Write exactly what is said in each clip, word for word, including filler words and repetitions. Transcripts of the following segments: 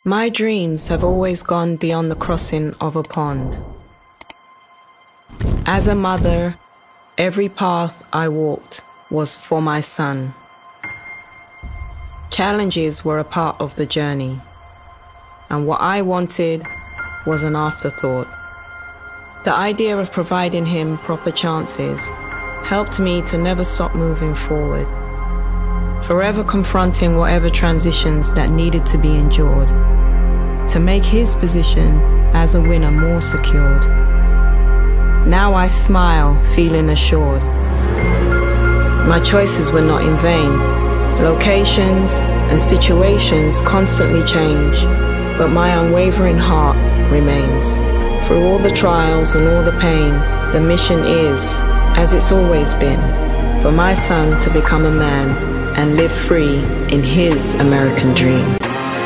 My dreams have always gone beyond the crossing of a pond. As a mother, every path I walked was for my son. Challenges were a part of the journey, and what I wanted was an afterthought. The idea of providing him proper chances helped me to never stop moving forward, forever confronting whatever transitions that needed to be endured, to make his position as a winner more secured. Now I smile, feeling assured. My choices were not in vain. Locations and situations constantly change, but my unwavering heart remains. Through all the trials and all the pain, the mission is, as it's always been, for my son to become a man and live free in his American dream.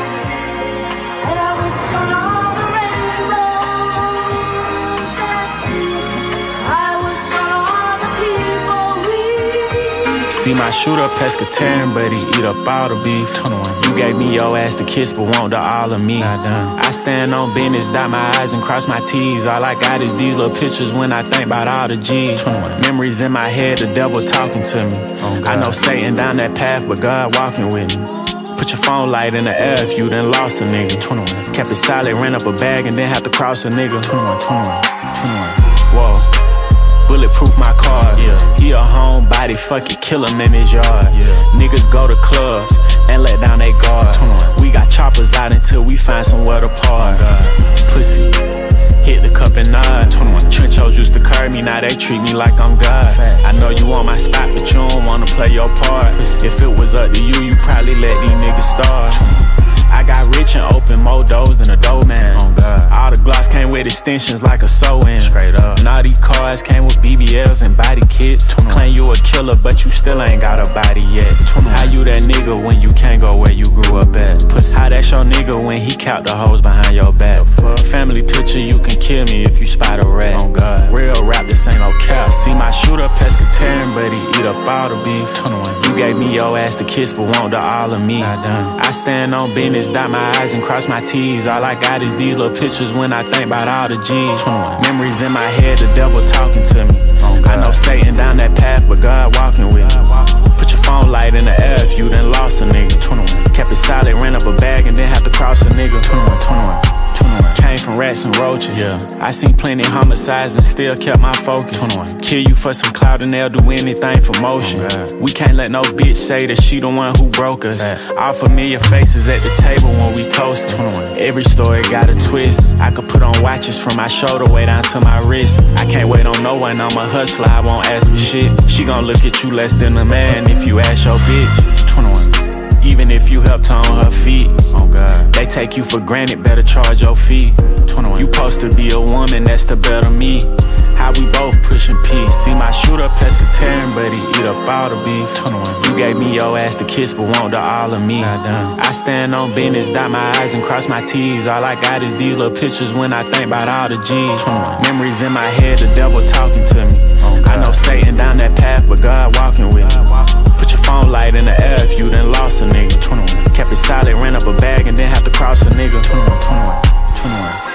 See my shooter pescatarian, but he eat up all the beef. You gave me your ass to kiss, but want the all of me. I stand on business, dot my I's and cross my T's. All I got is these little pictures when I think about all the G's. Memories in my head, the devil talking to me. I know Satan down that path, but God walking with me. Put your phone light in the air if you done lost a nigga. Kept it solid, ran up a bag and then have to cross a nigga. Whoa. Bulletproof my cars, yeah. He a homebody, fuck it, kill him in his yard, yeah. Niggas go to clubs and let down they guard. We got choppers out until we find somewhere to park. Oh, pussy, hit the cup and nod. Trenchos used to curb me, now they treat me like I'm God. Facts. I know you want my spot, but you don't wanna play your part. Pussy. If it was up to you, you probably let these niggas start. I got rich and open more doors than a dough man. Oh God. All the Glocks came with extensions like a sew-in. Straight up. Now these cars came with B B Ls and body kits. Claim you a killer, but you still ain't got a body yet. How you that nigga when you can't go where you grew up at? Pussy. How that's your nigga when he count the hoes behind your back? Family picture, you can kill me if you spot a rat. Oh God. Real rap, this ain't no cap. See my shooter pescatarian, but he eat up all the beef. You gave me your ass to kiss, but want the all of me. I stand on business, dot my I's and cross my T's. All I got is these little pictures when I think about all the G's. Memories in my head, the devil talking to me. I know Satan down that path, but God walking with me. Put your phone light in the air if you done lost a nigga. Kept it solid, ran up a bag and then have to cross a nigga. Came from rats and roaches, yeah. I seen plenty homicides and still kept my focus. Kill you for some clout and they'll do anything for motion. Oh, we can't let no bitch say that she the one who broke us. That. All familiar faces at the table when we toastin'. Every story got a twist. I could put on watches from my shoulder way down to my wrist. I can't wait on no one, I'm a hustler, I won't ask for shit. She gon' look at you less than a man if you ask your bitch. twenty-one. Even if you helped her on her feet, oh God, they take you for granted, better charge your fee. twenty-one. You supposed to be a woman, that's the better me. How we both pushing peace. See my shooter pescatarian, but he eat up all the beef. twenty-one. You gave me your ass to kiss, but want the all of me. I stand on business, dot my I's and cross my T's. All I got is these little pictures when I think about all the G's. Memories in my head, the devil talking to me. Oh I know Satan down that path, but God walking with me. Put your phone light in the air if you done lost a nigga. Kept it solid, ran up a bag and then have to cross a nigga. twenty-one, twenty-one, twenty-one.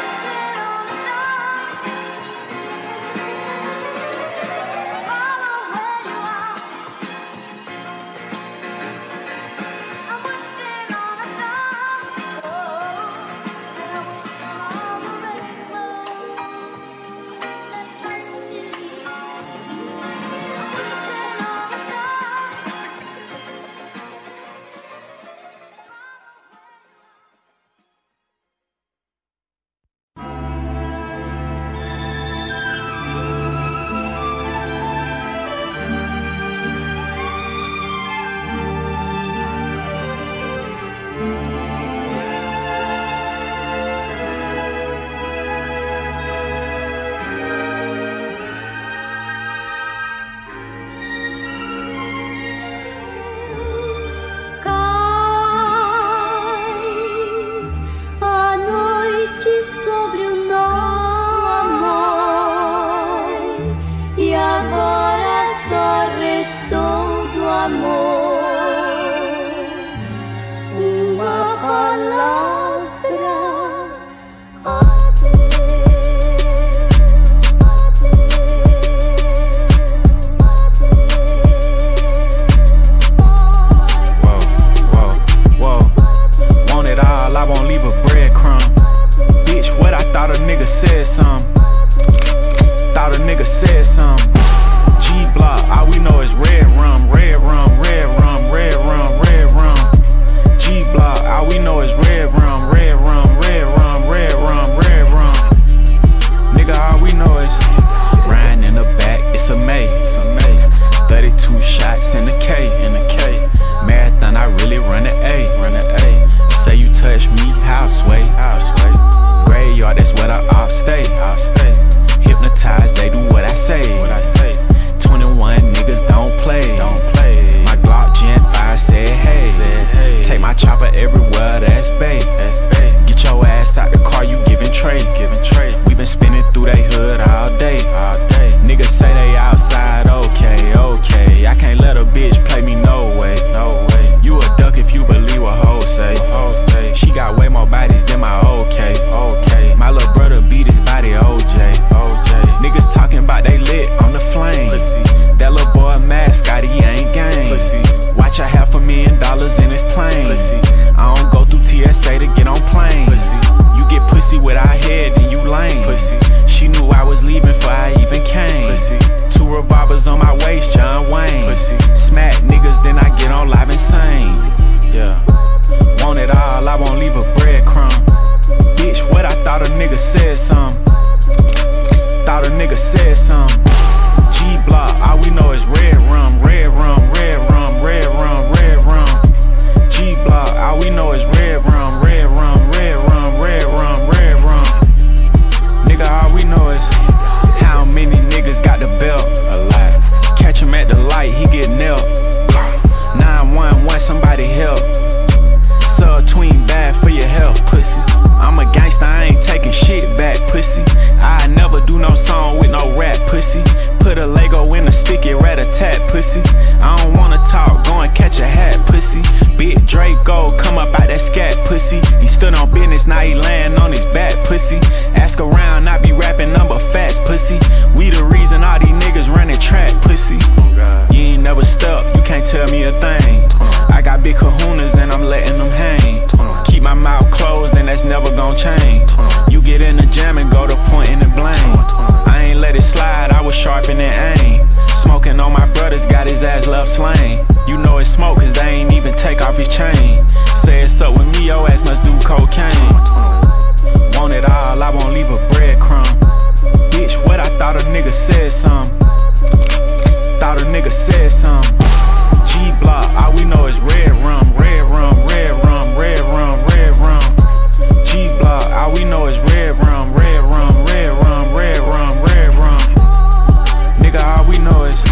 pussy. He stood on business, now he laying on his back, pussy. Ask around, I be rapping number facts, pussy. We the reason all these niggas running track, pussy. You ain't never stepped, you can't tell me a thing. I got big kahunas and I'm letting them hang. Keep my mouth closed and that's never gon' change. You get in the jam and go to pointing and blame. I ain't let it slide, I was sharpening aim. Smoking on my brothers, got his ass left slain. You know it's smoke cause they ain't even take off his chain. Say it's up with me, your ass must do cocaine. Want it all, I won't leave a breadcrumb. Bitch, what I thought a nigga said some. Thought a nigga said some. G-Block, all we know is red rum, red rum, red rum, red rum, red rum. G-Block, all we know is red rum, red rum, red rum, red rum, red rum. Nigga, all we know is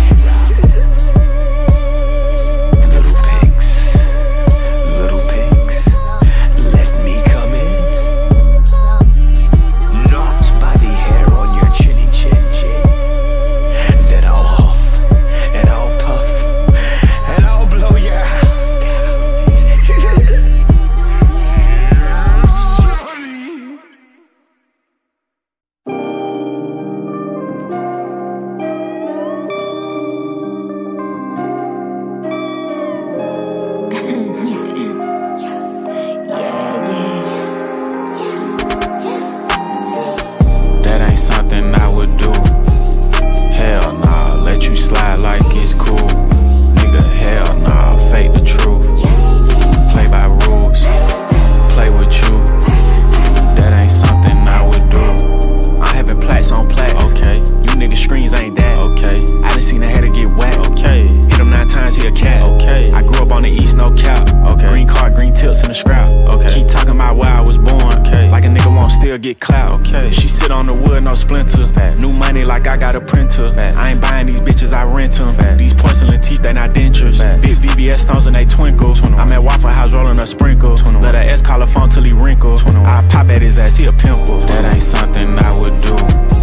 little pigs, little pigs, let me come in. Not by the hair on your chinny chin chin. Then I'll huff and I'll puff and I'll blow your house down. that ain't something I would do. Hell nah, let you slide like it's cool. Nigga, hell nah, fake the truth. Play by rules, play with you. That ain't something I would do. I'm having plaques on plaques. Okay, you niggas screens ain't that. Okay, I done seen a header get whacked. Okay, hit him nine times, he a cat. Okay, I grew up on the east, no cap. Okay, green card, green tips in the scrap. Okay, keep talking about where I was born. Okay, like a nigga won't still get clout. Okay, she sit on the wood, no splinter. Facts. New money like I got a printer. Facts. I ain't buying these bitches, I rent them. Facts. These porcelain teeth, they not dentures. Facts. Big V B S stones and they twinkle. I'm at Waffle House rolling a sprinkle. Let a S call a phone till he wrinkle. I pop at his ass, he a pimple. That ain't something I would do.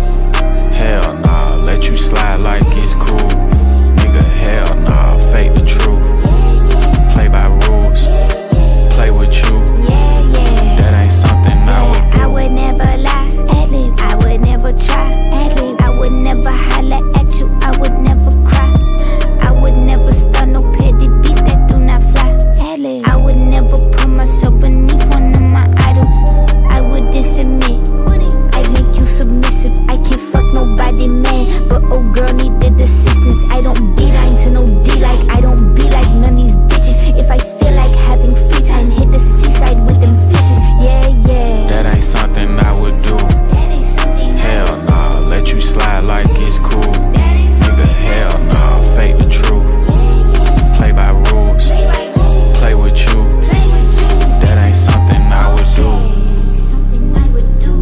Hell nah, let you slide like it's cool. Nigga, hell nah, fake the truth. Play by rules, play with you. That ain't something I would do. I would never lie, ad-lib. I would never try, ad-lib. I would never holler at you, I would never cry. I would never start no petty beef that do not fly, ad-lib. I would never put myself beneath one of my idols. I wouldn't submit, I make you submissive. I can't fuck nobody, man, but oh girl needed assistance. I don't be lying to no D, like I don't be like none of these bitches. If I feel like having free time, hit the seaside with them fishes. Yeah, yeah. That ain't something I would do. That ain't something Hell nah, let you slide like it's cool. Nigga, hell nah, fake the truth. Play by rules, play with you. That ain't something I would do. something I would do.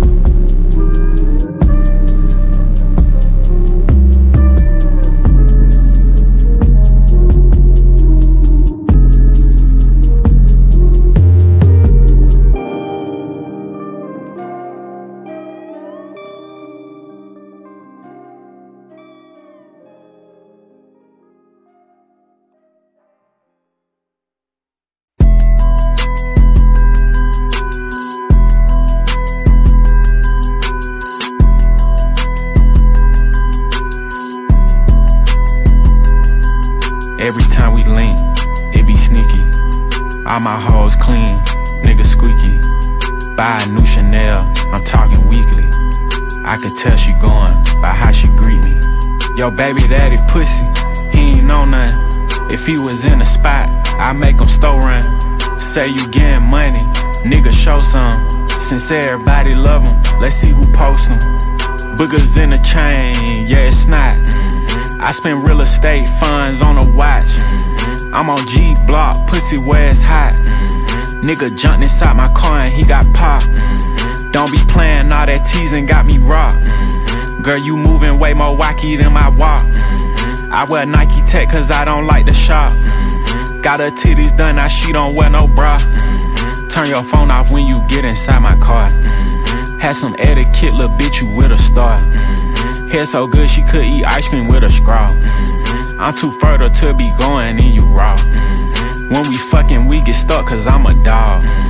Every time we link, it be sneaky. All my hoes clean, nigga squeaky. Buy a new Chanel, I'm talking weekly. I could tell she going by how she greet me. Yo, baby daddy pussy, he ain't know nothing. If he was in a spot, I make him store run. Say you getting money, nigga show some. Since everybody love him, let's see who post him. Boogers in the chain, yeah it's not. I spend real estate funds on a watch. Mm-hmm. I'm on G-Block, pussy where it's hot. Mm-hmm. Nigga jumped inside my car and he got popped. Mm-hmm. Don't be playing all that teasing, got me rocked. Mm-hmm. Girl, you moving way more wacky than my walk. Mm-hmm. I wear Nike Tech cause I don't like the shop. Mm-hmm. Got her titties done, now she don't wear no bra. Mm-hmm. Turn your phone off when you get inside my car. Mm-hmm. Had some etiquette, little bitch, you with a star. Mm-hmm. Hair so good she could eat ice cream with a straw. Mm-hmm. I'm too fertile to be going in you raw. Mm-hmm. When we fucking we get stuck cause I'm a dog. Mm-hmm.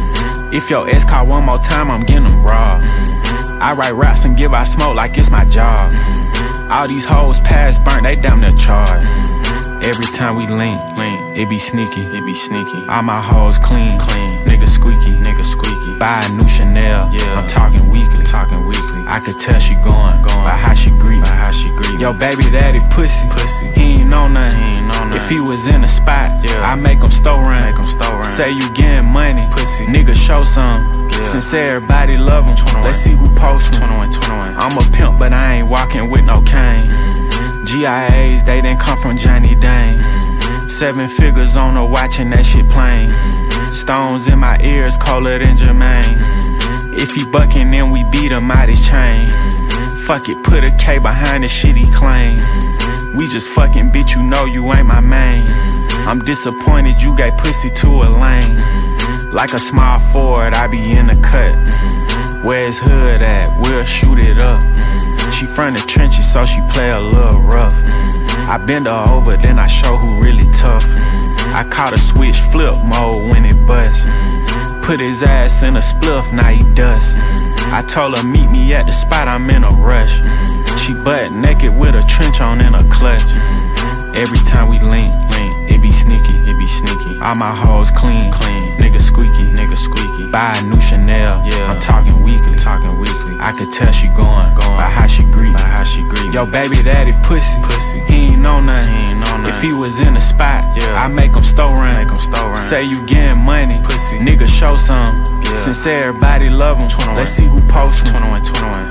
If your ex call one more time, I'm getting them raw. Mm-hmm. I write raps and give out smoke like it's my job. Mm-hmm. All these hoes past burnt, they damn near charged. Mm-hmm. Every time we link, link, it be sneaky, it be sneaky. All my hoes clean, clean. Nigga squeaky, nigga squeaky. Buy a new Chanel, yeah. I'm talking weekly, talking weekly. I could tell she going, going by how she greet, by how she greet. Yo, baby daddy pussy, pussy. He ain't know nothing, he ain't know nothing. If he was in a spot, yeah, I make him store run, make him store run. Say you getting money, pussy. Nigga show some. Yeah. Since everybody love him, twenty-one. Let's see who post him. twenty-one, twenty-one. I'm a pimp, but I ain't walking with no cane. Mm-hmm. G I As, they didn't come from Johnny Dane. Mm-hmm. Seven figures on her watching that shit plain. Mm-hmm. Stones in my ears colder than Jermaine. Mm-hmm. If he bucking, then we beat him out his chain. Mm-hmm. Fuck it, put a K behind the shit he claim. Mm-hmm. We just fucking bitch, you know you ain't my main. Mm-hmm. I'm disappointed you gave pussy to a lane. Mm-hmm. Like a small Ford, I be in the cut. Mm-hmm. Where's hood at? We'll shoot it up. Mm-hmm. She from the trenches, so she play a little rough. Mm-hmm. I bend her over, then I show who really tough. Mm-hmm. I caught a switch flip mode when it bust. Mm-hmm. Put his ass in a spliff, now he dust. Mm-hmm. I told her meet me at the spot, I'm in a rush. Mm-hmm. She butt naked with a trench on in a clutch. Mm-hmm. Every time we link, link, it be sneaky, it be sneaky. All my hoes clean, clean. Nigga squeaky, nigga squeaky. Buy a new Chanel, yeah. I'm talking weekly, talking weekly. I could tell she going, going by how she greet, by how she greet. Yo, baby daddy pussy, pussy. He ain't know nothing, he ain't know nothing. If he was in a spot, yeah, I make him store run, make him store run. Say you getting money, pussy. Nigga show some. Yeah. Since everybody love him, twenty-one. Let's see who posts him. twenty-one, twenty-one.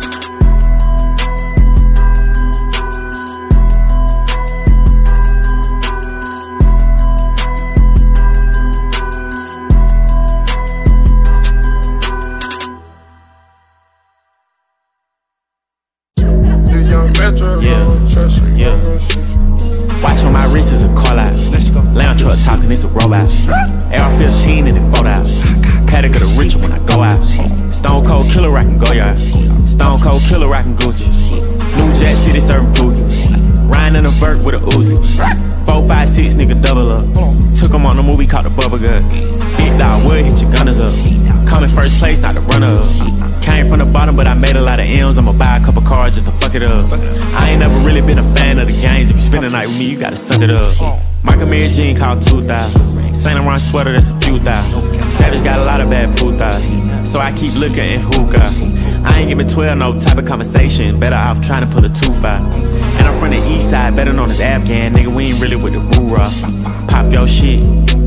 Watch on my wrist is a call out. Lounge truck talking, it's a robot. A R fifteen and it fold out. Paddock of the rich when I go out. Stone cold killer rockin' Goyard. Stone cold killer rockin' Gucci. Blue Jack City serving Pookie. Ryan in a vert with a Uzi. Four, five, six, nigga double up. Took him on a movie called The Bubba Gut. Big dog would hit your gunners up. Come in first place, not the runner up. Came from the bottom, but I made a lot of M's. I'ma buy a couple cars just to fuck it up. I ain't never really been a fan of the games. If you spend the night with me, you gotta suck it up. Michael Mary Jean called two thousand. Saint Laurent sweater, that's a few thousand. Savage got a lot of bad putas, so I keep looking in hookah. I ain't giving twelve no type of conversation. Better off trying to pull a two five. And I'm from the east side, better known as Afghan. Nigga, we ain't really with the roo-rah. Pop your shit.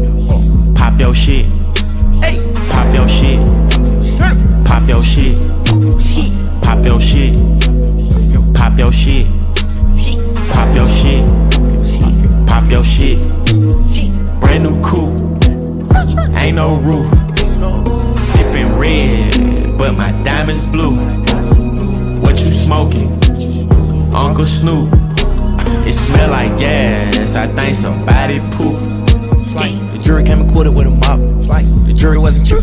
Pop your shit. Pop your shit. Pop your shit. Pop your shit. Pop your shit. Pop your shit. Pop your shit. Brand new coupe. Ain't no roof. Sipping red, but my diamonds blue. What you smoking? Uncle Snoop. It smell like gas. I think somebody pooped. The jury came and quartered with a mop. The jury wasn't true.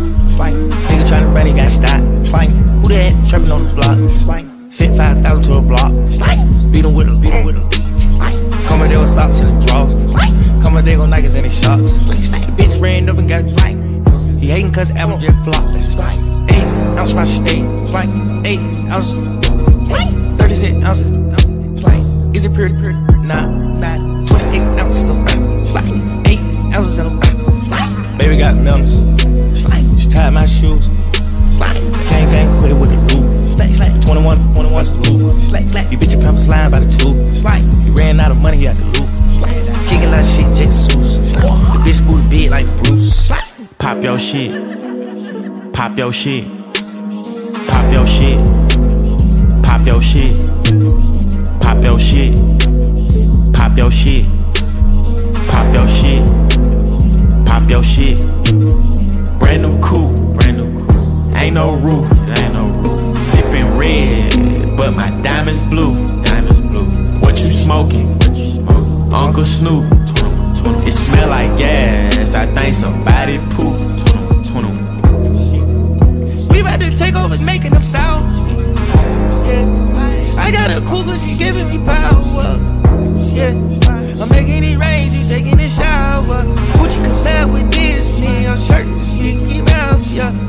Nigga tryna run, he got stopped. Who that trapping on the block? Sent five thousand to a block. Beat him with a, beat him with a. Come there with socks in the drawers. Come there go Nikes in his shorts. The bitch ran up and got flank. He hating cause album just flopped. Eight ounce my steak. Eight ounces. thirty-six ounces. Is it pure? Pure? Nah, nah. twenty-eight ounces of fat. Eight ounces in a fat. Baby got melons. She tied my shoes. Gang gang put it with the loop. twenty-one, twenty-one's the loop. You bitch your pimp slime by the tube. He ran out of money, he had to loop. Kicking like shit, Jesus. The bitch booty big like Bruce. Pop your shit. Pop your shit. Pop your shit. Pop your shit. Pop your shit. Pop your shit. Pop your shit. Pop your shit. Brand new coupe. Brand new coupe. Ain't no roof. Ain't no roof. Sipping red, but my diamonds blue. Diamonds blue. What you smoking? What you smoking? Uncle Snoop. It smell like gas. I think somebody pooped. We about to take over, making them sound. Yeah, I got a cougar, she giving me power. Yeah, I'm making it rain, she taking a shower. Gucci collab with Disney, her shirt is Mickey Mouse. Yeah,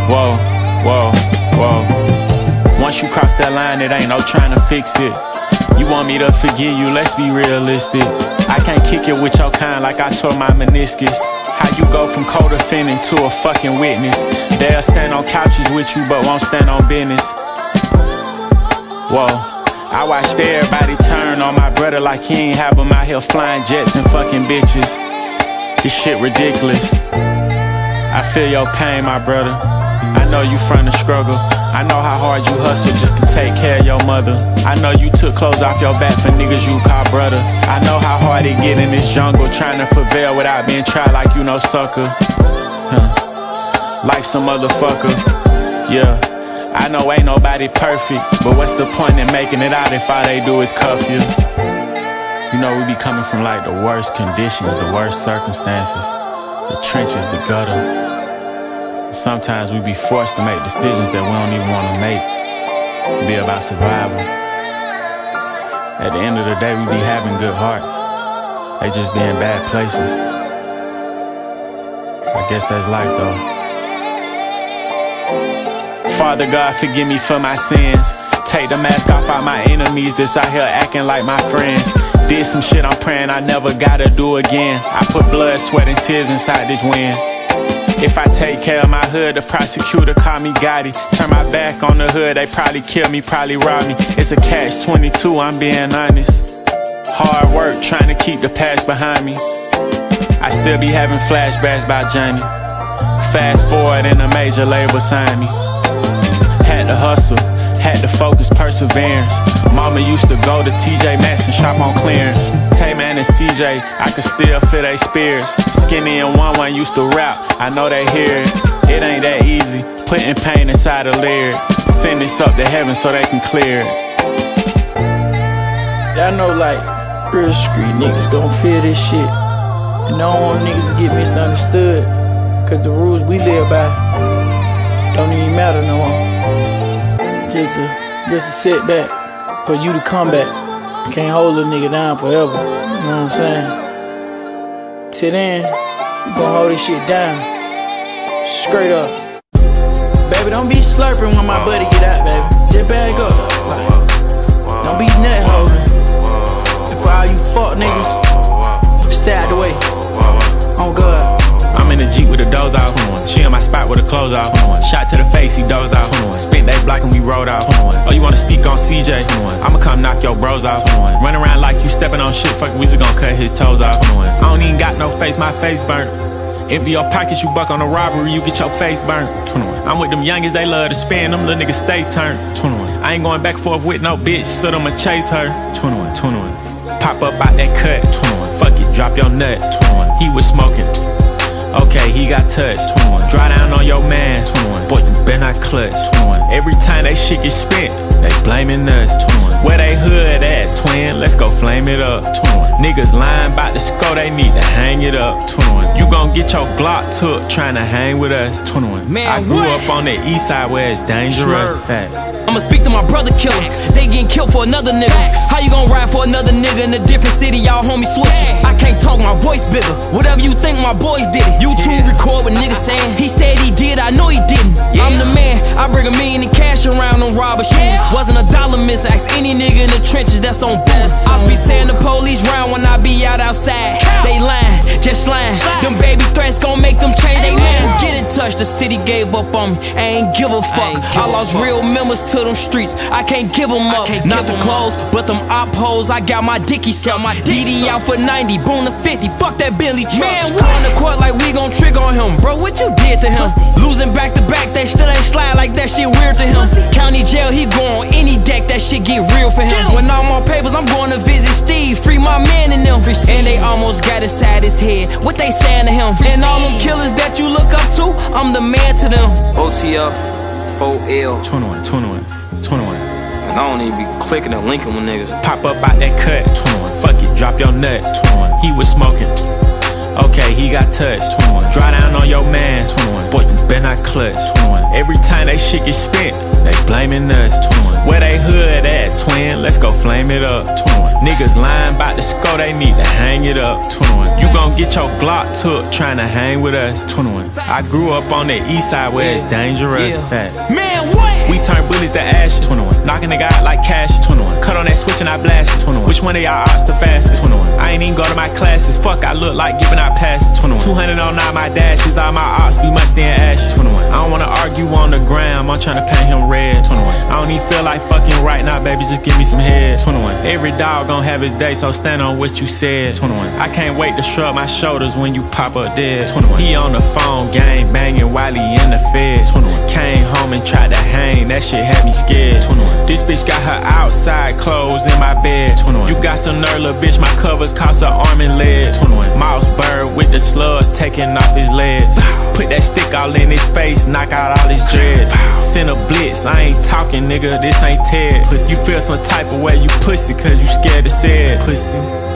Whoa, whoa, whoa. Once you cross that line, it ain't no trying to fix it. You want me to forgive you, let's be realistic. I can't kick it with your kind like I tore my meniscus. How you go from co-defendant to a fucking witness? They'll stand on couches with you but won't stand on business. Whoa, I watched everybody turn on my brother like he ain't have him out here flying jets and fucking bitches. This shit ridiculous. I feel your pain, my brother. I know you from the struggle. I know how hard you hustle just to take care of your mother. I know you took clothes off your back for niggas you call brother. I know how hard it get in this jungle trying to prevail without being tried like you no sucker. Huh. Life's a motherfucker. Yeah, I know ain't nobody perfect, but what's the point in making it out if all they do is cuff you? You know we be coming from like the worst conditions, the worst circumstances, the trenches, the gutter. Sometimes we be forced to make decisions that we don't even want to make. It be about survival. At the end of the day, we be having good hearts. They just be in bad places. I guess that's life though. Father God, forgive me for my sins. Take the mask off all my enemies that's out here acting like my friends. Did some shit I'm praying I never gotta do again. I put blood, sweat, and tears inside this wind. If I take care of my hood, the prosecutor call me Gotti. Turn my back on the hood, they probably kill me, probably rob me. It's a catch twenty-two, I'm being honest. Hard work, trying to keep the past behind me. I still be having flashbacks about Johnny. Fast forward and a major label signed me. Had to hustle, had to focus, perseverance. Mama used to go to T J Maxx and shop on clearance. Tay-Man and C J, I could still feel they spears. Skinny and One One used to rap, I know they hear it. It ain't that easy, putting pain inside a lyric. Send this up to heaven so they can clear it. Y'all know like, real street niggas gon' feel this shit. And I don't want niggas to get misunderstood. Cause the rules we live by don't even matter no more. Just a, just a setback for you to come back. You can't hold a nigga down forever. You know what I'm saying? Till then, you gon' hold this shit down. Straight up. Baby, don't be slurping when my buddy get out, baby. Just back up. Like, don't be nut holding. And for all you fuck niggas, stay out the way. On God. I'm in the Jeep with the doors off. She in my spot with the clothes off. Shot to the face, he dozed off. Spent that block and we rode off. Oh, you wanna speak on C J? I'ma come knock your bros off. Run around like you stepping on shit, fuck, we just gon' cut his toes off. I don't even got no face, my face burnt. Empty your pockets, you buck on a robbery, you get your face burnt. I'm with them youngest, they love to spin, them little niggas stay turned. I ain't going back and forth with no bitch, so I'ma chase her. Pop up out that cut, fuck it, drop your nuts. He was smoking. Okay, he got touched. Dry down on your man. Boy, you better not clutch. Every time they shit get spent, they blaming us. Where they hood at, twin? Let's go flame it up. Niggas lying about the score, they need to hang it up. You gon' get your Glock took trying to hang with us. Man, I grew what? up on the east side where it's dangerous. Facts. I'ma speak to my brother killer. They getting killed for another nigga. How you gon' ride for another nigga in a different city? Y'all homies switching. I can't talk, my voice bigger. Whatever you think, my boys did it. YouTube yeah. record what niggas saying. He said he did, I know he didn't. Yeah. I'm the man, I bring a million in cash around on robber shoes. Yeah. Wasn't a dollar miss, ask any nigga in the trenches that's on boost. I be saying the police round when I be out outside. They lying, just lying. Them baby threats gon' make them change they name. Get in touch, the city gave up on me. I ain't give a fuck. I lost real members to them streets. I can't give them up. Not the clothes, but them op hoes. I got my dicky sucked. D D out for ninety, boom to fifty. Fuck that Bentley truck. Come on the court like we gon' trigger on him. Bro, what you did to him? Losing back to back, that still ain't slide like that shit weird to him. County jail, he go on any deck, that shit get real for him. When I'm on papers, I'm going to visit Steve. Free my man in them. And they almost got inside his head. What they saying to him? And all them killers that you look up to, I'm the man to them. O T F, four L. twenty-one, twenty-one, twenty-one. And I don't even be clicking and linking with niggas. Pop up out that cut, twenty-one. Fuck it, drop your nut, twenty-one. He was smoking. Okay, he got touched. twenty-one. Dry down on your man. twenty-one. Boy, you better not clutch. twenty-one. Every time they shit get spent, they blaming us. twenty-one. Where they hood at, twin? Let's go flame it up. twenty-one. Niggas lying about the score, they need to hang it up. twenty-one. You gon' get your Glock took trying to hang with us. twenty-one. I grew up on the east side where it's dangerous. Yeah. Facts. Man, what? We turn bullets to ashes. twenty-one. Knocking nigga out like cash. twenty-one. Cut on that switch and I blast it. twenty-one. Which one of y'all odds the fastest? twenty-one. I ain't even go to my classes. Fuck, I look like giving out passes. twenty-one. two hundred on all my dashes. All my ops be musty and ashes. twenty-one. I don't wanna argue on the gram. I'm tryna paint him red. twenty-one. I don't even feel like fucking right now, baby. Just give me some head. twenty-one. Every dog gon' have his day, so stand on what you said. twenty-one. I can't wait to shrug my shoulders when you pop up dead. twenty-one. He on the phone, gang banging while he in the fed. twenty-one. Came home and tried to hang. That shit had me scared. twenty-one. This bitch got her outside clothes in my bed. twenty-one. You got some nerve, little bitch. My covers cost her arm and leg. twenty-one. Mouse bird with the slugs taking off his legs. Put that stick all in his face, knock out all his dreads. Send a blitz, I ain't talking, nigga, this ain't Ted. You feel some type of way, you pussy, cause you scared to say it. Pussy.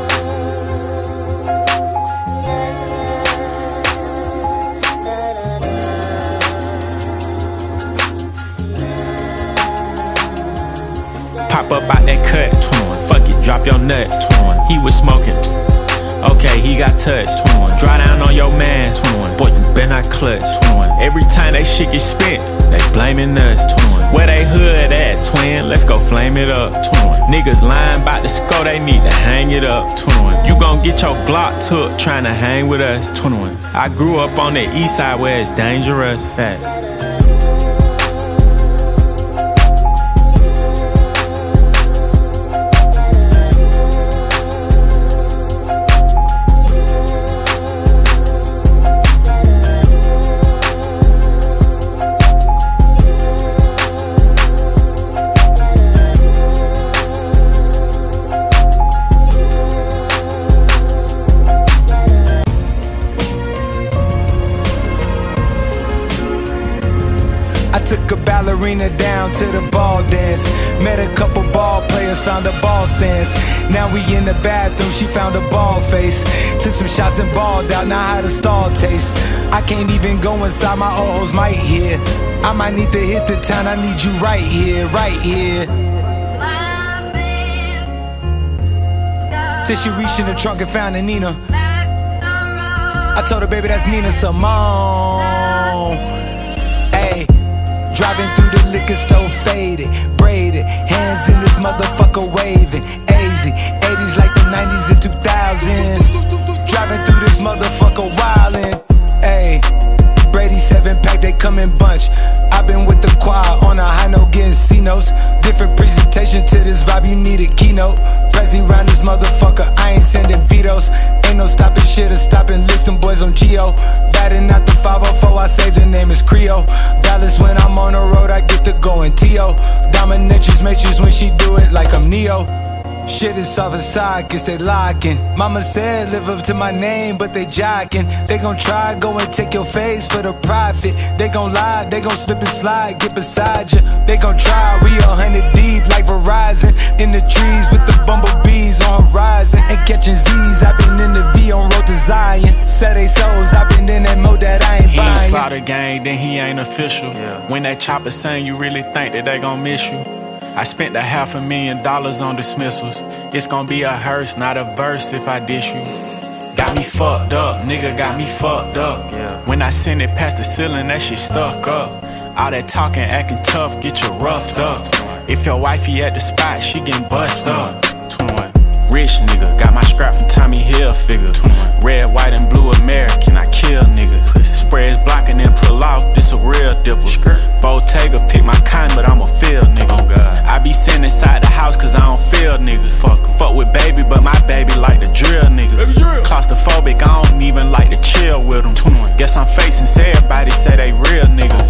Pop up out that cut, twenty-one. Fuck it, drop your nuts, twenty-one. He was smoking. Okay, he got touched. twenty-one. Dry down on your man. twenty-one. Boy, you better not clutch. twenty-one. Every time they shit get spent, they blaming us. twenty-one. Where they hood at, twin? Let's go flame it up. twenty-one. Niggas lying about the score, they need to hang it up. twenty-one. You gon' get your Glock took trying to hang with us. twenty-one. I grew up on the east side where it's dangerous. Facts. Took a ballerina down to the ball dance. Met a couple ball players, found a ball stance. Now we in the bathroom, she found a ball face. Took some shots and balled out, now how the stall taste. I can't even go inside, my old hoes might hear. I might need to hit the town, I need you right here, right here. Till she reached in the trunk and found a Nina. I told her, baby, that's Nina Simone. Ayy. Driving through the liquor store faded, braided, hands in this motherfucker waving. A Z, eighties like the nineties and two thousands. Driving through this motherfucker wildin'. Ayy, Brady seven pack, they come in bunch. I've been with the choir on a high note, getting C notes. Different presentation to this vibe, you need a keynote. Pressing round this motherfucker, I ain't sending vetoes. Ain't no stopping shit or stopping licks, them boys on Geo. Batting out the five oh four, I say the name is Creole. Dallas when I'm on the road, I get to go in T O. Dominatrix matrix when she do it like I'm Neo. Shit is soft inside, guess they locking. Mama said live up to my name, but they jocking. They gon' try, go and take your face for the profit. They gon' lie, they gon' slip and slide, get beside you. They gon' try, we a hundred deep like Verizon. In the trees with the bumblebees on horizon. And catching Z's, I been in the V on road to Zion. Set they souls, I been in that mode that I ain't he buying. He ain't slaughter gang, then he ain't official. Yeah. When that chopper sing, you really think that they gon' miss you. I spent a half a million dollars on dismissals. It's gonna be a hearse, not a verse if I dish you. Got me fucked up, nigga got me fucked up. Yeah. When I send it past the ceiling, that shit stuck up. All that talking, acting tough, get you roughed up. If your wifey at the spot, she getting bust up. twenty-one. Rich nigga, got my scrap from Tommy Hilfiger. twenty-one. Red, white, and blue American, I kill niggas. Spreads blocking and pull off, this a real dipper. Bottega pick my kind, but I'm a field nigga. Oh God. I be sitting inside the house cause I don't feel niggas. Fuck, fuck with baby, but my baby like to drill niggas. Claustrophobic, I don't even like to chill with them. twenty-one. Guess I'm facing, say everybody say they real niggas. Oh God.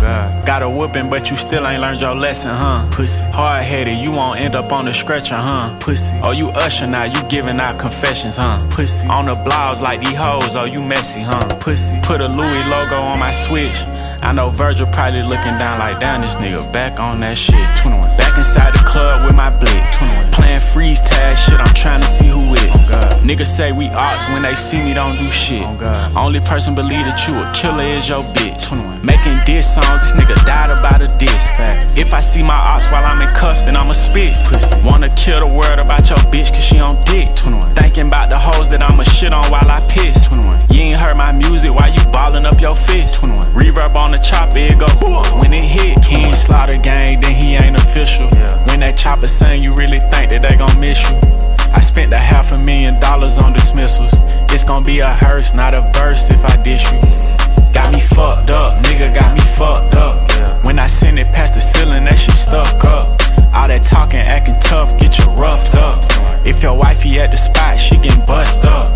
Got a whooping, but you still ain't learned your lesson, huh? Pussy. Hard-headed, you won't end up on the stretcher, huh? Pussy. Oh, you usher now, you giving out confessions, huh? Pussy. On the blogs like these hoes, oh, you messy, huh? Pussy. Put a Louis logo on my switch. I know Virgil probably looking down like, damn, this nigga back on that shit. twenty-one. Back inside the club with my blick. twenty-one. Playing freeze tag shit, I'm trying to see who it. Oh God. Niggas say we ops when they see me don't do shit. Oh God. Only person believe that you a killer is your bitch. twenty-one. Making diss songs, this nigga died about a diss. Facts. If I see my ops while I'm in cuffs, then I'ma spit. Pussy. Wanna kill the world about your bitch cause she on dick. twenty-one. Thinking about the hoes that I'ma shit on while I piss. twenty-one. You ain't heard my music while you ballin' up your fist. twenty-one. Reverb on the chopper, it go when it hit. He ain't slaughter gang, then he ain't official. Yeah. When that chopper sing, you really think that they gon' miss you. I spent a half a million dollars on dismissals. It's gon' be a hearse, not a verse if I dish you. Got me fucked up, nigga got me fucked up. Yeah. When I send it past the ceiling, that shit stuck up. All that talking, acting tough, get you roughed up. If your wifey at the spot, she getting bust up.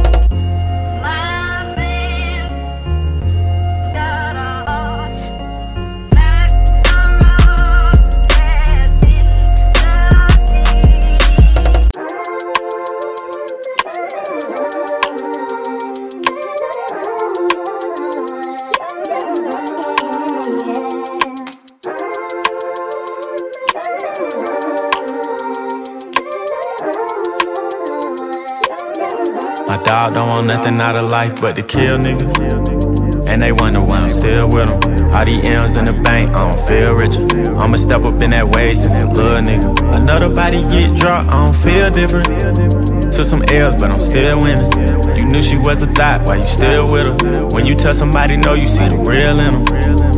My dog don't want nothing out of life but to kill niggas. And they wonder why I'm still with them. All these M's in the bank, I don't feel richer. I'ma step up in that way since a little nigga. Another body get dropped, I don't feel different. Took some L's, but I'm still winning. You knew she was a thot, why you still with her? When you tell somebody no, you see the real in them.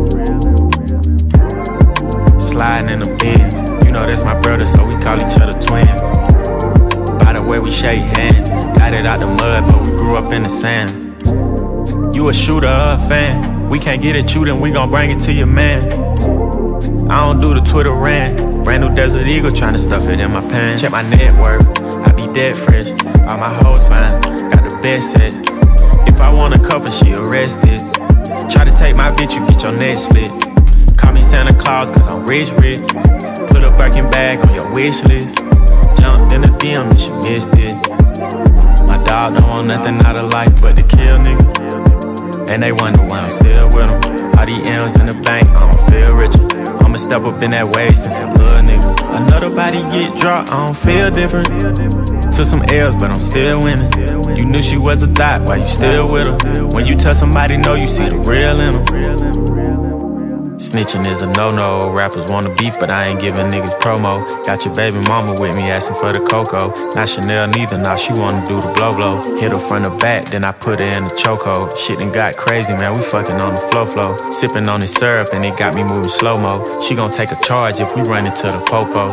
Sliding in the bins, you know that's my brother, so we call each other twins. By the way we shake hands, got it out the mud, but we grew up in the sand. You a shooter or a fan, we can't get at you, then we gon' bring it to your man. I don't do the Twitter rant, brand new Desert Eagle tryna stuff it in my pants. Check my net worth, I be dead fresh, all my hoes fine, got the best set. If I want a cover, she arrested. Try to take my bitch, you get your neck slit. Call me Santa Claus cause I'm rich rich. Put a Birkin bag on your wish list. Jumped in the D M and she missed it. My dog don't want nothing out of life but to kill niggas. And they wonder why I'm still with them. All these M's in the bank, I don't feel richer. I'ma step up in that way since a little nigga. Another body get dropped, I don't feel different. Took some L's, but I'm still winning. You knew she was a thot, why you still with her? When you tell somebody no, you see the real in them. Snitching is a no-no, rappers want to beef, but I ain't giving niggas promo. Got your baby mama with me asking for the cocoa. Not Chanel neither, now she wanna do the blow-blow. Hit her from the back, then I put her in the chokehold. Shit done got crazy, man, we fucking on the flow-flow. Sipping on this syrup and it got me moving slow-mo. She gon' take a charge if we run into the popo.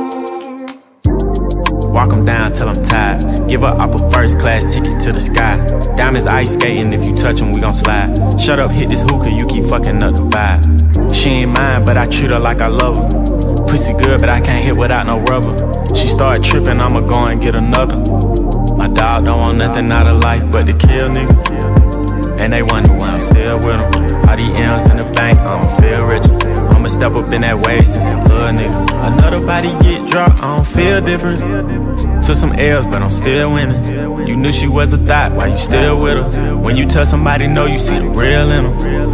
Walk them down till I'm tired. Give her up a first class ticket to the sky. Diamonds ice skating, if you touch them, we gon' slide. Shut up, hit this hookah, you keep fucking up the vibe. She ain't mine, but I treat her like I love her. Pussy good, but I can't hit without no rubber. She start tripping, I'ma go and get another. My dog don't want nothing out of life but to kill niggas. And they wonder why I'm still with them. All these M's in the bank, I don't feel richer. I'ma step up in that way since a little nigga. Another body get dropped, I don't feel different. Took some L's, but I'm still winning. You knew she was a thot, why you still with her? When you tell somebody no, you see the real in them.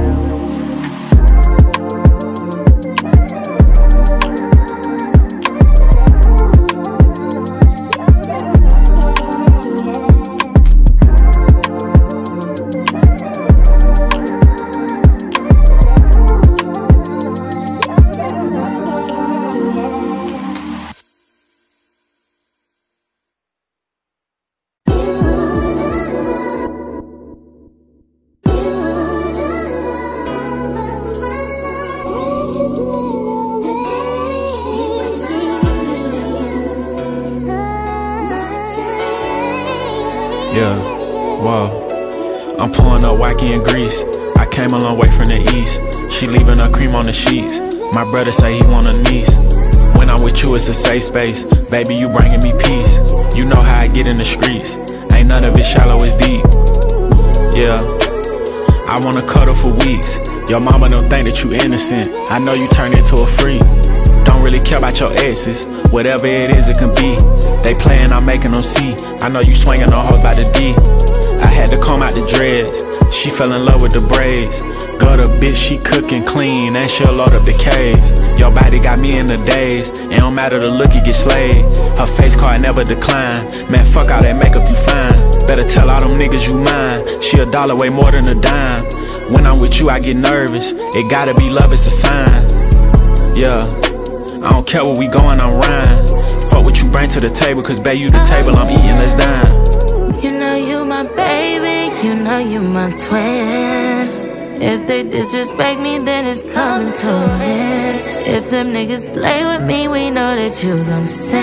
Yeah, whoa. I'm pulling up wacky in Greece. I came a long way from the east. She leaving her cream on the sheets. My brother say he want a niece. When I'm with you, it's a safe space. Baby, you bringing me peace. You know how I get in the streets. Ain't none of it shallow, it's deep. Yeah, I wanna cuddle for weeks. Your mama don't think that you innocent. I know you turned into a freak. Don't really care about your exes. Whatever it is, it can be. They playin', I'm making them see. I know you swinging on hoes by the D. I had to comb out the dreads. She fell in love with the braids. Got a bitch, she cookin' clean, and she'll load up the caves. Your body got me in the daze. It don't matter the look, you get slayed. Her face card never decline. Man, fuck all that makeup, you fine. Better tell all them niggas you mine. She a dollar way more than a dime. When I'm with you, I get nervous. It gotta be love, it's a sign. Yeah, I don't care where we going, I'm rhyme. Fuck what you bring to the table, cause babe, you the table, I'm eating, let's dine. You know you my baby, you know you my twin. If they disrespect me, then it's coming to an end. If them niggas play with me, we know that you gon' sin.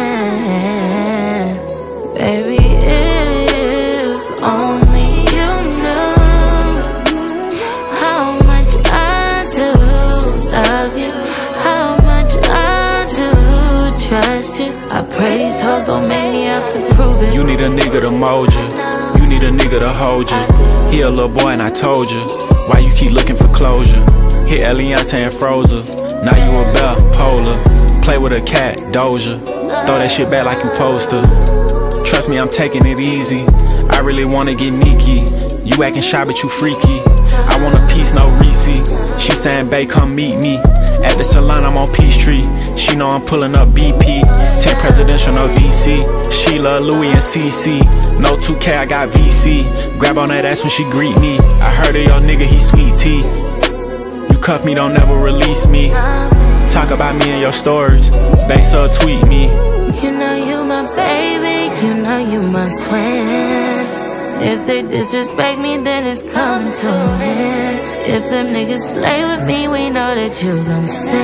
Baby, if only you knew how much I do love you, how much I do trust you. I pray these hoes don't make me have to prove it. You need a nigga to mold you. You need a nigga to hold you. He a little boy and I told you. Why you keep looking for closure? Hit Eliante and Frozen. Now you a bell, polar. Play with a cat, Doja. Throw that shit back like you supposed to. Trust me, I'm taking it easy. I really wanna get Nikki. You acting shy but you freaky. I want a piece, no receipt. She saying, babe, come meet me. At the salon, I'm on Peachtree. She know I'm pulling up B P. ten presidential, no D C. Sheila, Louis, and C C. No two K, I got V C. Grab on that ass when she greet me. I heard of your nigga, he sweet tea. You cuff me, don't never release me. Talk about me in your stories. Babe, so tweet me. You know you my baby, you know you my twin. If they disrespect me, then it's coming to an end. If them niggas play with me, we know that you gon'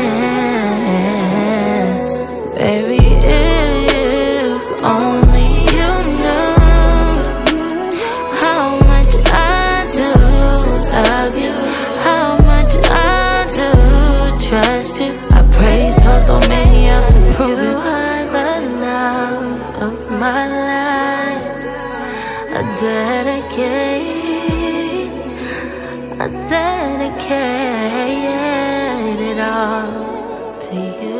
sin. Baby, if only you knew how much I do love you, how much I do trust you. I pray these hoes don't make me have to prove it. You are the love of my life. I dedicate, I dedicate it all to you.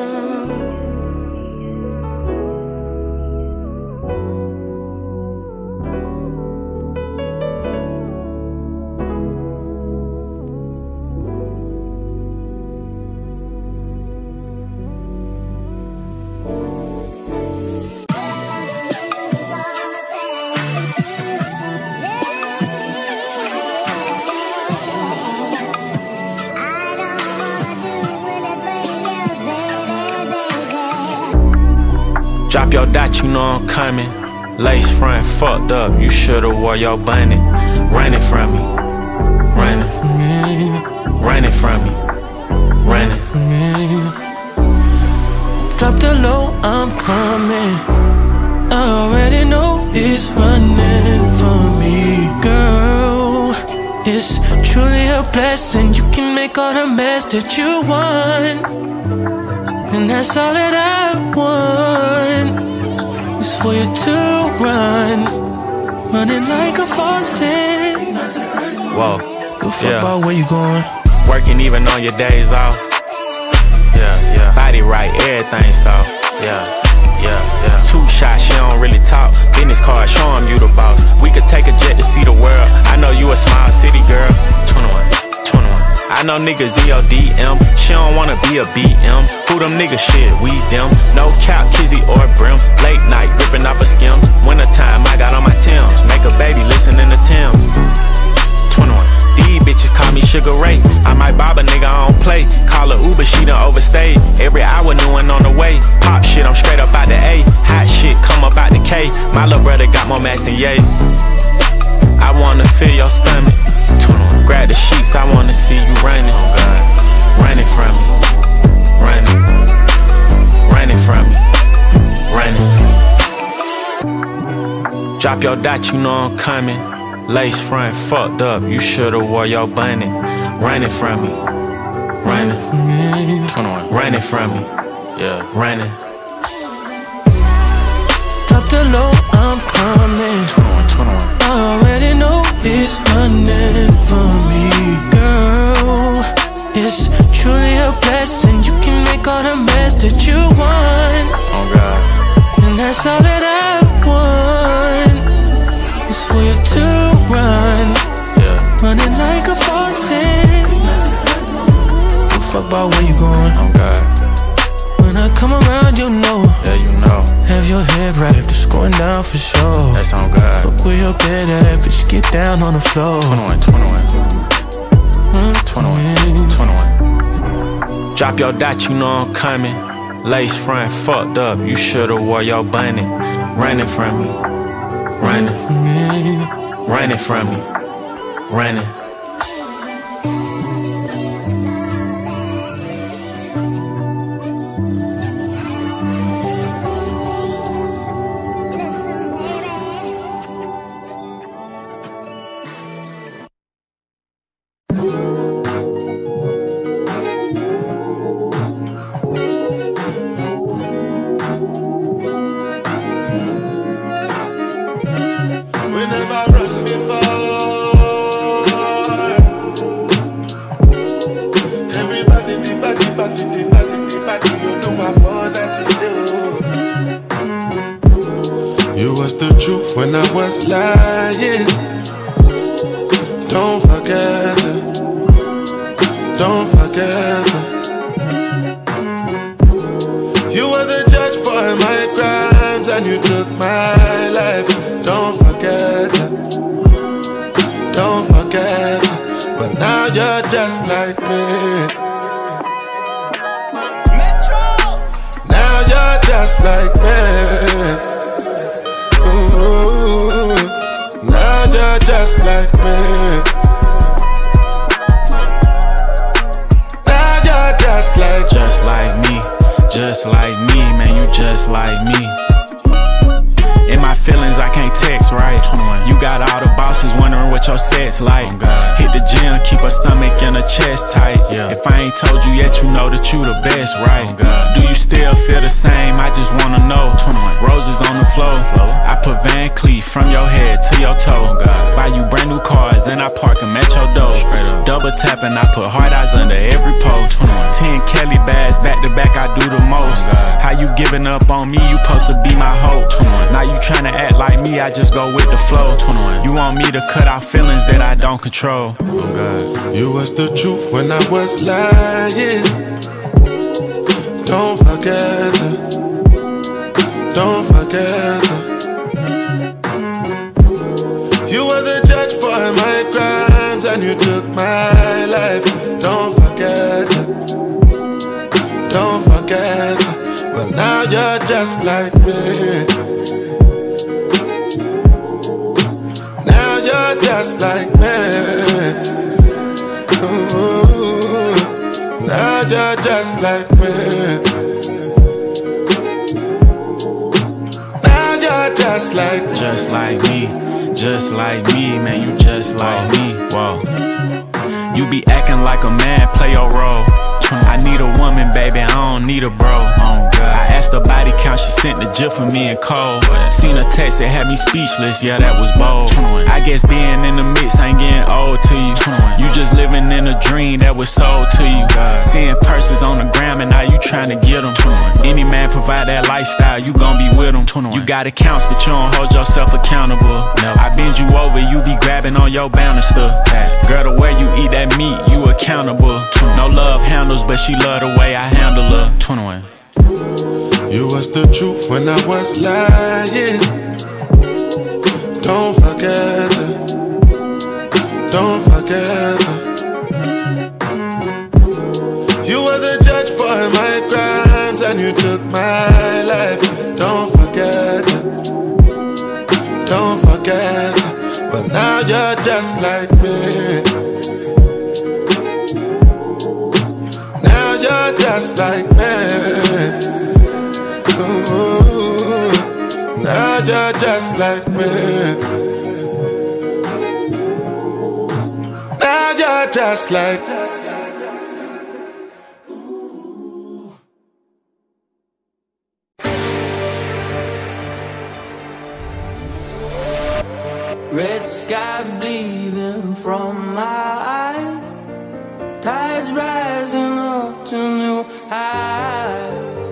Drop your dot, you know I'm coming. Lace front, fucked up, you should've wore your bunny. Running from me, running from me, running from me, running from me. Drop the low, I'm coming. I already know it's running from me, girl. It's truly a blessing. You can make all the mess that you want, and that's all that I want. It's for you to run, running like a faucet. Whoa, Go fuck yeah. about where you going. Working even on your days off. Yeah, yeah. Body right, everything soft. Yeah, yeah, yeah. Two shots, she don't really talk. Business card, show 'em you the boss. We could take a jet to see the world. I know you a small city girl. twenty-one, twenty-one. I know niggas in your D M. She don't wanna be a B M. Who them niggas shit, we them. No cap, Kizzy or Brim. Late night, ripping off of skims. Wintertime, I got on my Timbs. Make a baby listening to Tim's. twenty-one. These bitches call me Sugar Ray. I might bob a nigga, I don't play. Call her Uber, she done overstayed. Every hour, new one on the way. Pop shit, I'm straight up out the A. Hot shit, come up out the K. My little brother got more mass than Ye. I wanna feel your stomach. Grab the sheets, I wanna see you running. Oh God. Running from me. Running. Running from me. Running. Drop your dot, you know I'm coming. Lace front, fucked up, you should've wore your bunny. Running from me. Running from me. twenty-one. Running from me. Yeah, running. Drop the low, I'm coming. twenty-one, twenty-one. I already know it's running for me, girl. best that you want. Oh God. And that's all that I want. It's for you to run. Yeah. Running like a faucet. Don't fuck about where you going. Oh God. When I come around, you know. Yeah, you know. Have your head right, just going down for sure. That's on God. Fuck where your bed at, bitch, get down on the floor. twenty-one, twenty-one. twenty-one, twenty-one. Drop your dot, you know I'm coming. Lace front, fucked up, you should've wore your bunny. Running from me. Running. Running from me. Running. You was the truth when I was lying. Don't forget it. Don't forget it. You were the judge for my crimes and you took my life. Don't forget it. Don't forget it. But now you're just like me. Now you're just like me. Ooh, now you're just like me. Now you're just like Just like me, just like me, man, you just like me. In my feelings, I can't text, right? You got all the bosses wondering what your set's like. Hit the gym, keep a stomach and a chest tight. If I ain't told you yet, you know that you the best, right? Do you still feel the same? I just wanna know. Roses on the floor. I put Van Cleef from your head to your toe. Buy you brand new cars and I park them at your door. Double tapping, I put hard eyes under every post. Ten Kelly bags, back to back, I do the most. How you giving up on me? You supposed to be my hope. Now you tryna act like me, I just go with the flow. You want me to cut out feelings that I don't control. Oh God. you was the truth when I was lying. Don't forget it. Don't forget it. You were the judge for my crimes and you took my life. Don't forget it. Don't forget it. But now you're just like me. Now you're just like me. Ooh, now you're just like me. Now you're just like Just like me, just like me, man, you just like me. Whoa. You be acting like a man, play your role. I need a woman, baby, I don't need a bro. Oh God. I asked the body count, she sent the gif for me in cold. Seen a text that had me speechless, yeah, that was bold. I guess being in the mix ain't getting old to you. You just living in a dream that was sold to you. Seeing purses on the gram and now you trying to get them. Any man provide that lifestyle, you gon' be with them. You got accounts, but you don't hold yourself accountable. I bend you over, you be grabbing on your bound and stuff. Girl, the way you eat that meat, you accountable. No love handles, but she love the way I handle her. twenty-one. you was the truth when I was lying. Don't forget it. Don't forget it. You were the judge for my crimes and you took my life. Don't forget it. Don't forget it. But now you're just like me. Now you're just like me. Ooh, now you're just like me. Now you're just like red sky bleeding from my eye. Tides rising up to new highs.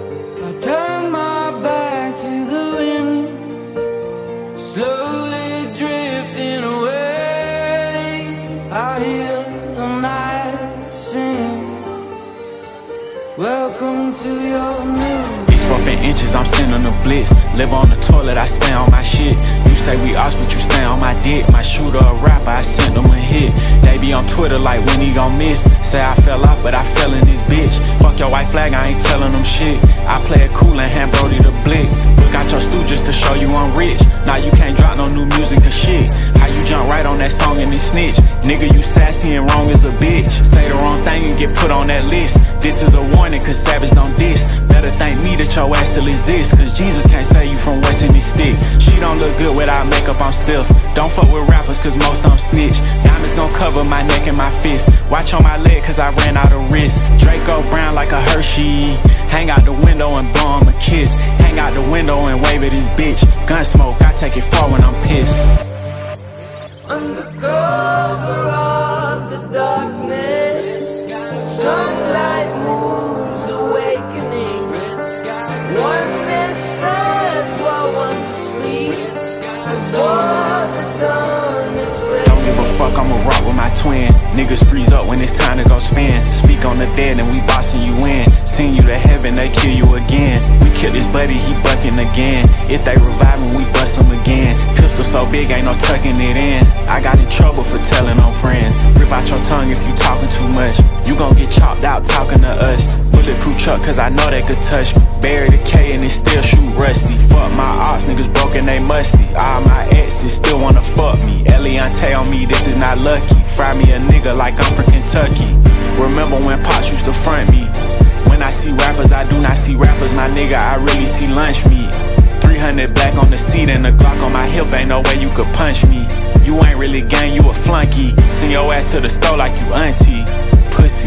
Welcome to your new. These fourteen inches, I'm sending a blitz. Live on the toilet, I stay on my shit. You say we ops, but you stay on my dick. My shooter a rapper, I send them a hit. They be on Twitter like when he gon' miss. Say I fell off, but I fell in this bitch. Fuck your white flag, I ain't telling them shit. I play it cool and hand Brody the blick. Look out your stooges to show you I'm rich. Now you can't drop no new music or shit. How you jump right on that song and then snitch? Nigga, you sassy and wrong as a bitch. Say the wrong thing and get put on that list. This is a warning, cause Savage don't diss. Better thank me that your ass still exists, cause Jesus can't save you from wasting his stick. She don't look good without makeup, I'm stiff. Don't fuck with rappers, cause most of them snitch. Diamonds gon' cover my neck and my fist. Watch on my leg, cause I ran out of wrist. Draco Brown like a Hershey. Hang out the window and blow him a kiss. Hang out the window and wave at his bitch. Gun smoke, I take it far when I'm pissed. Under cover of the darkness, sunlight moves awakening. One that stares while one's asleep. Before the dawn is ready. Don't give a fuck, I'ma rock with my twin. Niggas freeze up when it's time to go spin. Speak on the dead and we bossing you in. Send you to heaven, they kill you again. We kill this buddy, he bucking again. If they revive him, we bust him again. Pistol so big, ain't no tucking it in. I got in trouble for telling on friends. Rip out your tongue if you talking too much. You gon' get chopped out talking to us. Bulletproof truck, cause I know they could touch me. Bury the K and it still shoot rusty. Fuck my ops, niggas broken, they musty. All my exes still wanna fuck me. Eliante on me, this is not lucky. Fry me a nigga like I'm from Kentucky. Remember when Pops used to front me? When I see rappers, I do not see rappers. My nigga, I really see lunch meat. three hundred black on the seat and the Glock on my hip. Ain't no way you could punch me. You ain't really gang, you a flunky. Send your ass to the store like you auntie. Pussy.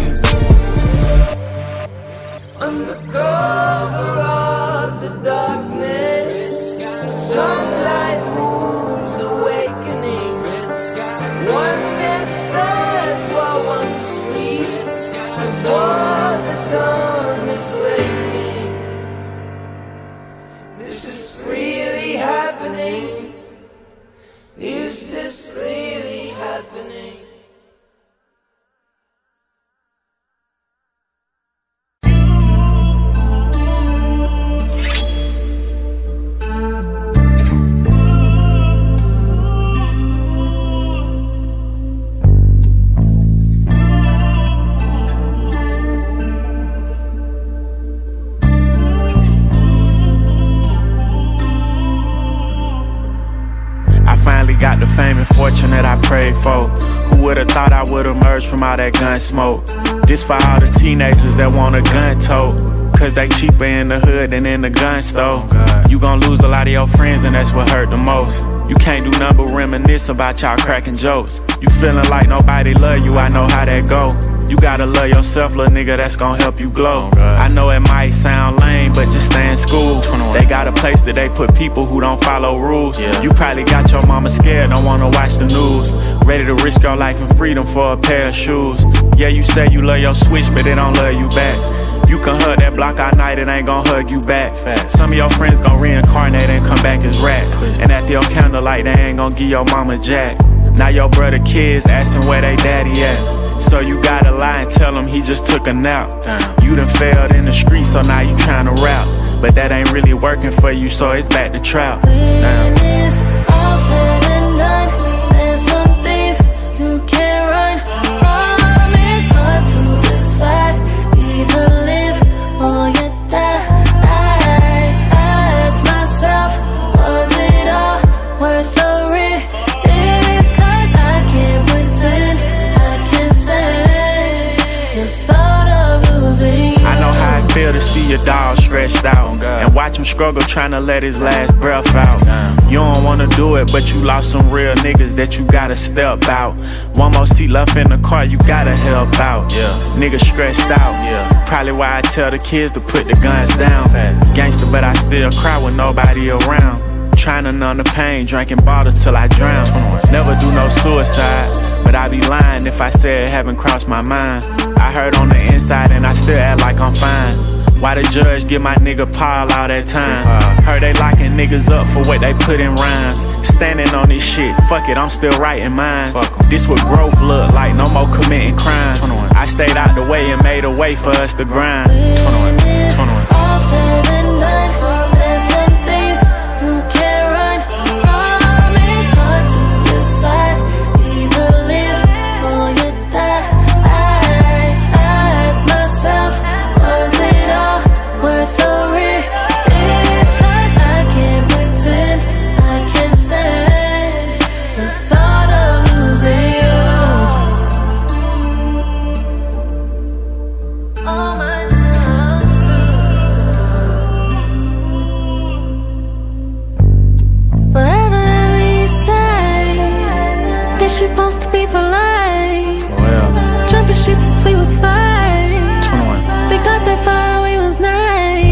Under cover of the darkness, sunlight moves awakening. One that stares while one's asleep. Before the dawn is waking. This is really happening. Is this really happening? Got the fame and fortune that I prayed for. Who would've thought I would emerge from all that gun smoke? This for all the teenagers that want a gun tote, cause they cheaper in the hood than in the gun store. You gon' lose a lot of your friends and that's what hurt the most. You can't do nothing but reminisce about y'all cracking jokes. You feeling like nobody love you, I know how that go. You gotta love yourself, little nigga, that's gon' help you glow. I know it might sound lame, but just stay in school. They got a place that they put people who don't follow rules. You probably got your mama scared, don't wanna watch the news. Ready to risk your life and freedom for a pair of shoes. Yeah, you say you love your switch, but they don't love you back. You can hug that block all night, it ain't gon' hug you back. Some of your friends gon' reincarnate and come back as rats. And at your candlelight, they ain't gon' give your mama jack. Now your brother kids asking where they daddy at. So you gotta lie and tell him he just took a nap. Damn. You done failed in the streets, so now you tryna rap. But that ain't really working for you, so it's back to trap. Damn. When it's all said and done, there's some things you can't run from. It's hard to decide, either live or you die. I ask myself, was it all worth the risk? It's cause I can't pretend I can stand the thought of losing you. I know how it feel to see your dog stretched out, oh, and watch him struggle trying to let his last breath out. Damn. You don't wanna do it, but you lost some real niggas that you gotta step out. One more seat left in the car, you gotta help out. Yeah. Niggas stressed out. Yeah. Probably why I tell the kids to put the guns down. Gangster, but I still cry with nobody around. Trying to numb the pain, drinking bottles till I drown. Never do no suicide, but I be lying if I said it haven't crossed my mind. I hurt on the inside and I still act like I'm fine. Why the judge give my nigga Paul all that time? Heard they locking niggas up for what they put in rhymes. Standing on this shit, fuck it, I'm still writing mine. This what growth look like, no more committing crimes. I stayed out the way and made a way for us to grind. When it's all said and done, there's some things you can't run from. It's hard to decide, either live or you die. I ask myself, was it all worth the risk? It's 'cause I can't pretend I can stand the thought of losing you. Oh my. You're supposed to be polite. Oh, yeah. Jumping shit since we was five. twenty-one. We got that fire, we was nine.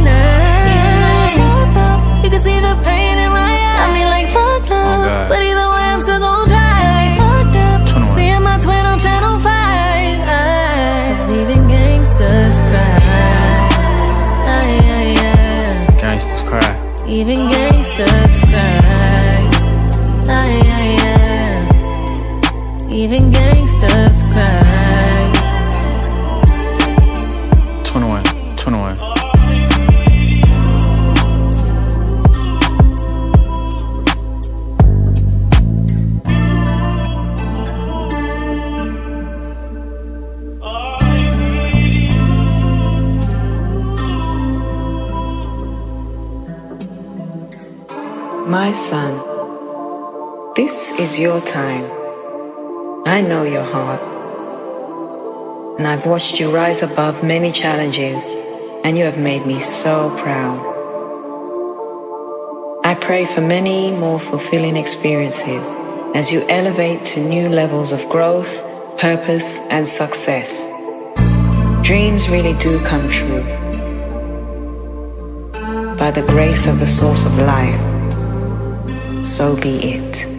nine. You can see the pain in my eyes. I mean, like, fuck love. Oh, but either way, I'm still gon' die. Fucked up. twenty-one. Seeing my twin on channel five. Cause even gangsters cry. Ay, ay, ay. Gangsters cry. Even gangsters cry. Ay, ay, ay. Even gangsters cry. twenty-one, twenty-one. My son, this is your time. I know your heart, and I've watched you rise above many challenges, and you have made me so proud. I pray for many more fulfilling experiences as you elevate to new levels of growth, purpose, and success. Dreams really do come true. By the grace of the source of life, so be it.